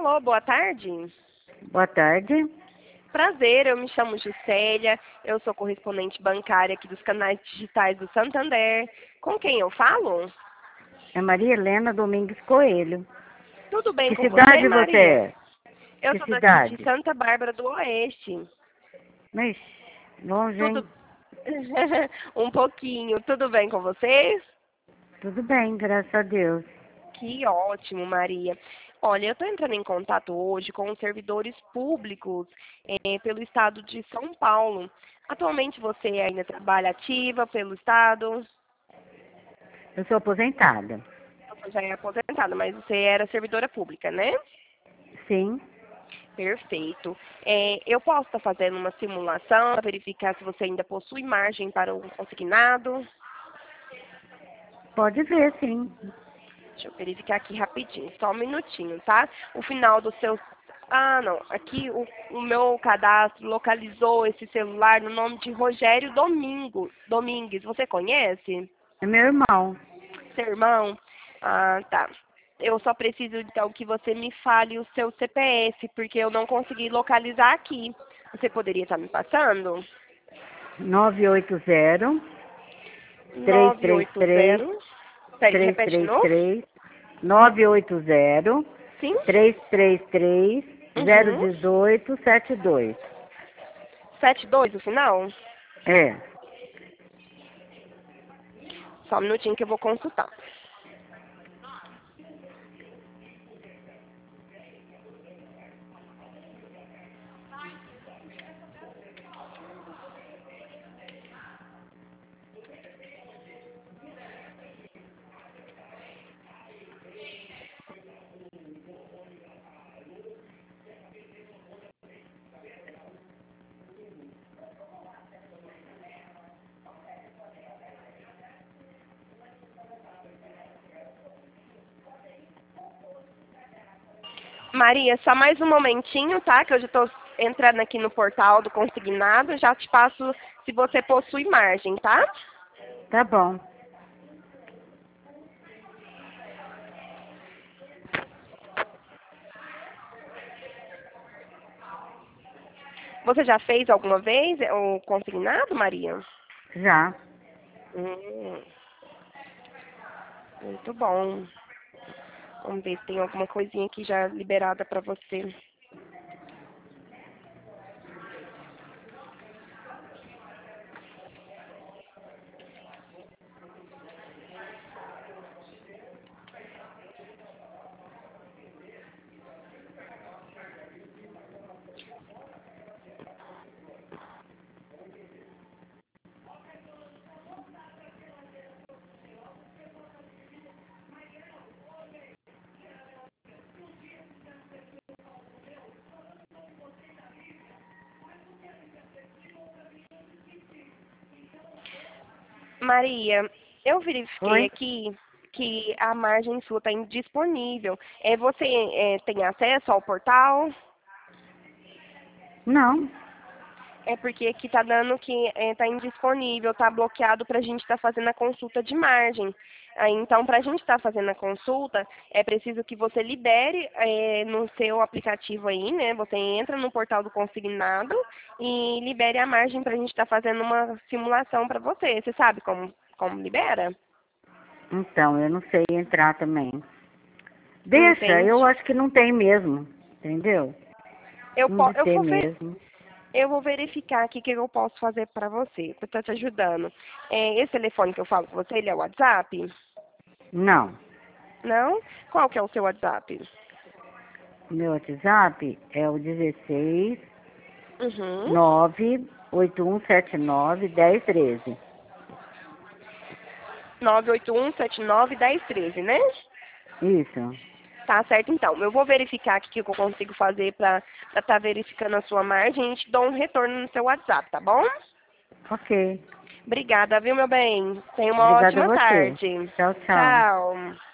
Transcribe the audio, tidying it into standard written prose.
Alô, boa tarde. Boa tarde. Prazer, eu me chamo Gisélia, eu sou correspondente bancária aqui dos canais digitais do Santander. Com quem eu falo? É Maria Helena Domingues Coelho. Tudo bem Que com você, cidade você Maria? é? Eu Que sou daqui de cidade? Santa Bárbara do Oeste. Mas, longe, hein? Tudo um pouquinho. Tudo bem com vocês? Tudo bem, graças a Deus. Que ótimo, Maria. Olha, eu estou entrando em contato hoje com os servidores públicos pelo estado de São Paulo. Atualmente você ainda trabalha ativa pelo estado? Eu sou aposentada. Você já é aposentada, mas você era servidora pública, né? Sim, Perfeito. Eu posso estar fazendo uma simulação para verificar se você ainda possui margem para um consignado? pode ver, sim. Deixa eu verificar aqui rapidinho, só um minutinho, tá? O final do seu... Ah, não. Aqui o meu cadastro localizou esse celular no nome de Rogério Domingues. Você conhece? É meu irmão. Seu irmão? Ah, tá. Eu só preciso, então, que você me fale o seu CPF, porque eu não consegui localizar aqui. Você poderia estar me passando? 980 333 980... Peraí, repete de novo? 333 980 Sim? 333 Uhum. 01872. 72 o final? É. Só um minutinho que eu vou consultar. Maria, só mais um momentinho, tá? Que eu já estou entrando aqui no portal do consignado. Já te passo se você possui margem, tá? Tá bom. Você já fez alguma vez o consignado, Maria? Já. Hum, muito bom. Vamos ver se tem alguma coisinha aqui já liberada para você. Maria, eu verifiquei Oi? aqui que a margem sua está indisponível. Você tem acesso ao portal? Não. É porque aqui está dando que está indisponível, está bloqueado para a gente estar fazendo a consulta de margem. Aí, então, para a gente estar fazendo a consulta, é preciso que você libere no seu aplicativo aí, né? Você entra no portal do consignado e libere a margem para a gente estar fazendo uma simulação para você. Você sabe como libera? Então, eu não sei entrar também. Deixa, eu Entende? acho que não tem mesmo. Entendeu? Eu, Não de eu ter vou mesmo. Eu vou verificar aqui o que eu posso fazer para você, para estar te ajudando. Esse telefone que eu falo com você, ele é o WhatsApp? Não. Não? Qual que é o seu WhatsApp? Meu WhatsApp é o 16 Uhum. 98179 1013. 981791013, né? Isso. Tá certo, então. Eu vou verificar aqui o que eu consigo fazer para estar verificando a sua margem e a gente dá um retorno no seu WhatsApp, tá bom? Ok. Obrigada, viu, meu bem? Tenha uma Obrigada a ótima você. tarde. Tchau, tchau. Tchau.